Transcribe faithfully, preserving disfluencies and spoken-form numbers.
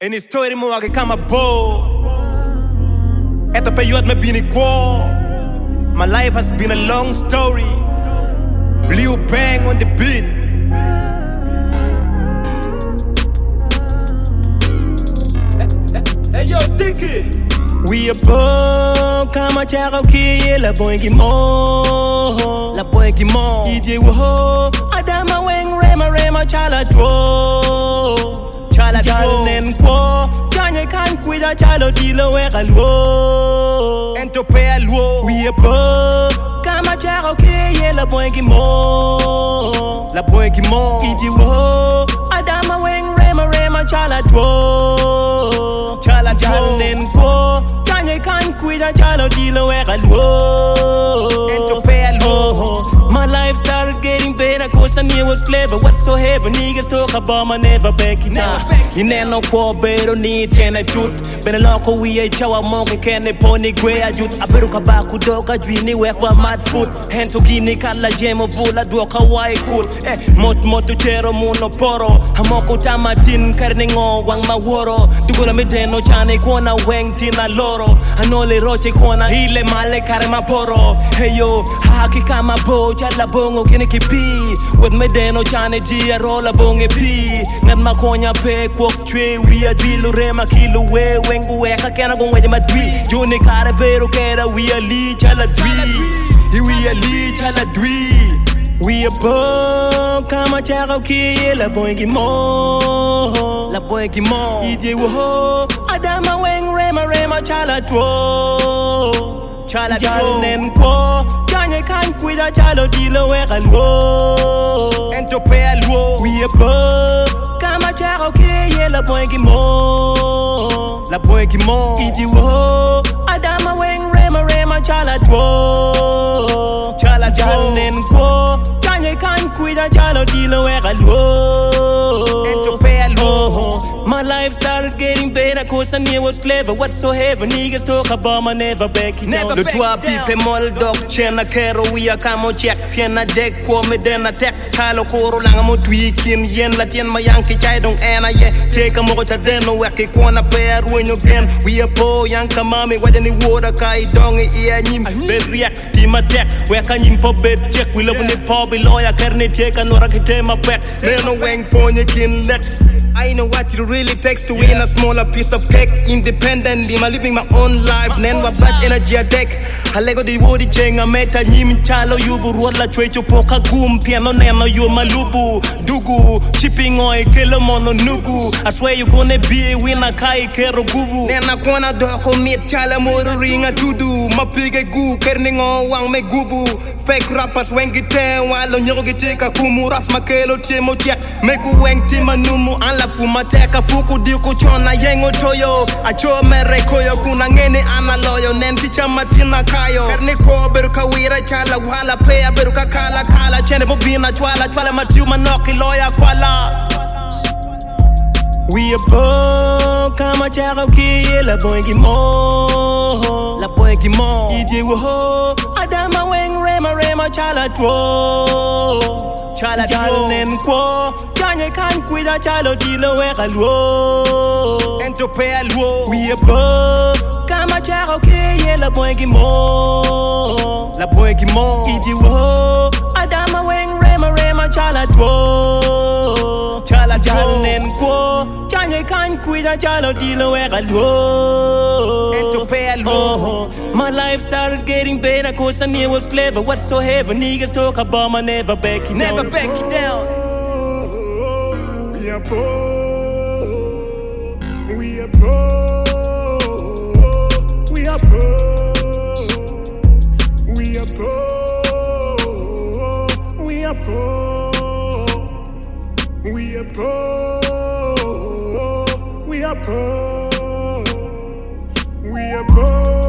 En historie mo ake kama bo. Ito pa yun at mabinig ko. My life has been a long story. Liu Bang on the beat. Hey yo, Dicky. We a bo kama Cherokee. La boy gimo, la boy gimo. D J wo Adama weng rema rema chala tro. Chala tro nen ko. Janye kan kuida chalo dilo weka luo. Ento pe luo. We a bo kama Cherokee. La boy gimo, la boy gimo. D J wo Adama weng rema rema chala tro. Chala tro nen ko. Janye kan kuida chalo dilo weka luo. Ento pe luo. My life started getting better cause I knew it was clever. Whatsoever niggas talk about my never back it down. You never know better need ten I tooth. Ben a loco we a chawa monkey can a pony gray a jut. A beru kabaku doka dwini work wa mad foot. Hen to gini kala jemo bula doka wai cool. Eh mot mot to chero muno poro. Hamoko tamatin karningo wang ma woro. Dugula me deno chane kona weng tina loro. Anole roche kona hile male karma poro. Hey yo haki kama bo. La bongo kene kipi with me deno chane dia rola bonge pi ngat makonya pe kwok chwe we a dilu rema kilo we wengu we ka kena go weje madwi jone kare bero kera we a li chala dwi we a li chala dwi we a bo kama Cherokee la bonge mo la bonge mo ije wo Adama weng rema rema chala tro chala tro nen ko Janye kan kuida chalo dilo weka luo. Ento pe luo. We a bo kama Cherokee la boy gimo, la boy gimo. Iji wo Adama weng rema rema chala tro. Chala tro nen ko. Janye kan kuida chalo dilo weka luo. Ento pe luo. My life started getting better cause I knew it was clever. Whatsoever niggas talk about my never back it down. Le toi pipe mol dog chena kero we a kamo check piena deck kwa me den attack. Kalo koro langa mo tweaking yen la tien ma yanki chai dong ena ye. Take mo cha deno weke kwana pe ruinyo gen. We a po yanka mami wajani woda kai dong e ia nyim ben react team attack. Weka nyim po bed check we love ne po below ya kerne take anora kite ma back. Neno weng fonye kin let. I know what it really takes to win a smaller piece of cake. Independently, I'm living my own life. Nen wa bad energy a deck. Halego di wodi chenga meta nyim chalo yubu rola chwecho poka gum piano neno yu malubu dugu chipping oi kelo mono nugu. I swear you gonna be a winner kai kero guvu. Nena kona doko mit chala moro ringa tudu. Mapige gu kerningo wang me gubu. Fake rappers wengi ten walo nyogo gitika kumu raf makelo timo tiak. Meku weng tima numu ala fuma teka fuku diku chona yengo toyo. Acho mere koyo kuna ngene analoyo. Nen kicha matina kayo. Karni ko beru kawira chala wala pea beru kakala kala. Chene bobina chwala chwala matiu manoki loya kwala. We a bo kama Cherokee la boy gimo, la boy gimo. D J wo Adama weng rema rema chala tro. Chala tro nen ko. Janye kan kuida chalo dilo weka luo. Ento pe luo. We a bo kama Cherokee la boy gimo, la boy gimo. D J wo Adama weng rema rema chala tro. Chala tro nen ko. Janye kan kuida chalo dilo weka luo. Ento pe luo. My life started getting better cause I knew it was clever. Whatsoever niggas talk about my never back it down. Never back it down. We are poor, we are poor, we are poor, we are poor, we are poor, we are poor, we are poor, we are poor.